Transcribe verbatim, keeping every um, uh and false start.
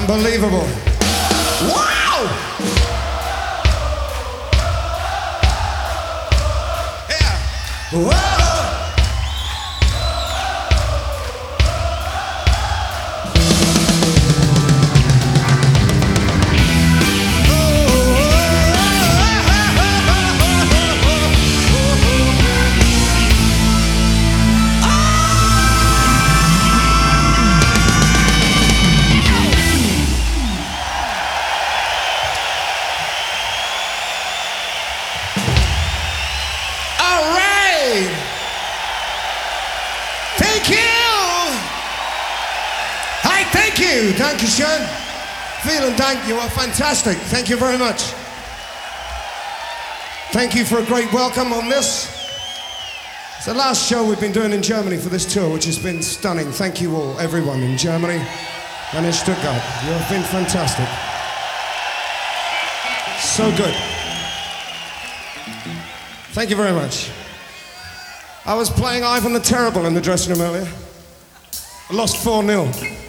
Unbelievable. Wow! Yeah. Whoa! Thank you, Sean. Vielen Dank, you are fantastic. Thank you very much. Thank you for a great welcome on this. It's the last show we've been doing in Germany for this tour, which has been stunning. Thank you all, everyone in Germany and in Stuttgart. You have been fantastic. So good. Thank you very much. I was playing Ivan the Terrible in the dressing room earlier. I lost four nil.